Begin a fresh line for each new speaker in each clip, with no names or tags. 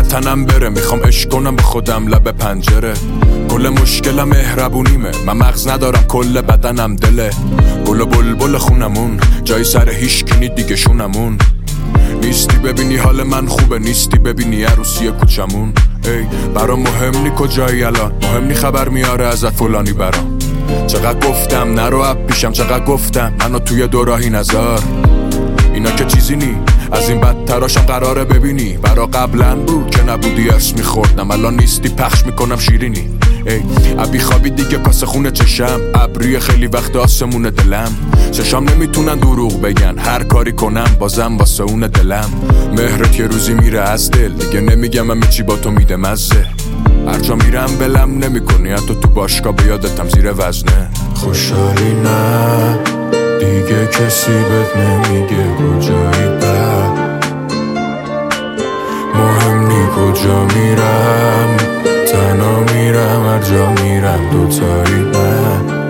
تنم بره، میخوام عشق کنم به خودم لب پنجره. کل مشکلم مهربونیمه، من مغز ندارم کل بدنم دله. گل و بلبل خونمون جای سر هیچ کنی دیگه شونمون. نیستی ببینی حال من خوبه، نیستی ببینی عروسی کوچمون. ای برام مهم نی کجایی الان، مهم نی خبر میاره ازت فلانی برام. چقدر گفتم نرو اب پیشم، چقدر گفتم منو توی دوراهی نذار. اینا که چیزی نی، از این بدتراشم قراره ببینی. برا قبلا بود که نبودی ارس میخوردم، الان نیستی پخش میکنم شیرینی. ای ابی خوابی دیگه کاسه خونه چشم، ابری خیلی وقت آسمون دلم. چشام نمیتونن دروغ بگن، هر کاری کنم بازم واسه اون دلم. مهرت یه روزی میره از دل، دیگه نمیگم همه چی با تو میده مزه. هر جا میرم بلم نمیکنی، حتی تو باشگاه به یادتم زیر وزنه. خوشحالی نه دیگه کسی بهت نمیگه کجایی بعد، مهم نی کجا میرم، تنها میرم هر جا میرم دوتایی نه.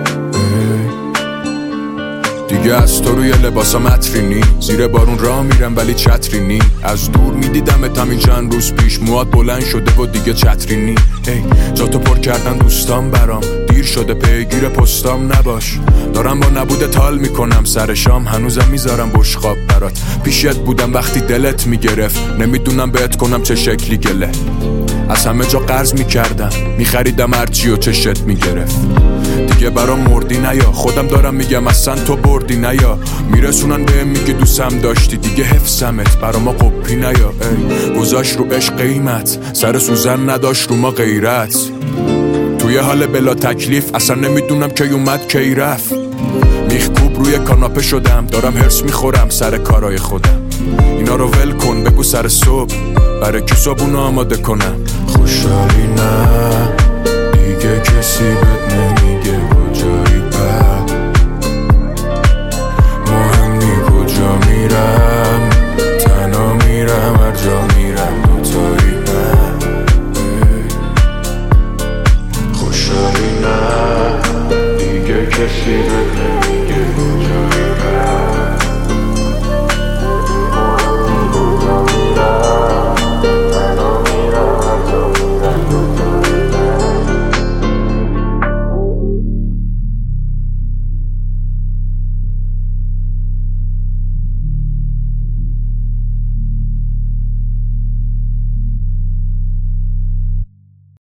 دیگه از تو روی لباسم عطری نی، زیر بارون راه میرم ولی چتری نی. از دور میدیدمت همین چند روز پیش، موات بلند شده و دیگه چتری نی. جا تو پر کردن دوستان برام، دیر شده پیگیر پستام نباش. دارم با نبوده تال میکنم سر شام، هنوزم میذارم بشقاب برات. پیشت بودم وقتی دلت میگرفت، نمیدونم بهت کنم چه شکلی گله. از همه جا قرض میکردم، میخریدم هرچی و چشت میگرفت. دیگه برام مردی نیا، خودم دارم میگم اصلا تو بردی نیا. میرسونن بهم میگه دوستم داشتی، دیگه حفظمت برا ما قپی نیا. ای گذاشت رو عشق قیمت، سر سوزن نداشت رو ما غیرت. توی حال بلا تکلیف، اصلا نمیدونم کی اومد کی رفت. میخکوب روی کاناپه شدم، دارم هرس میخورم سر کارای خودم. اینا رو ول کن بگو سر صبح، برای کی صبحونو آماده کنم. خوشحالی نه دیگه کسی بهت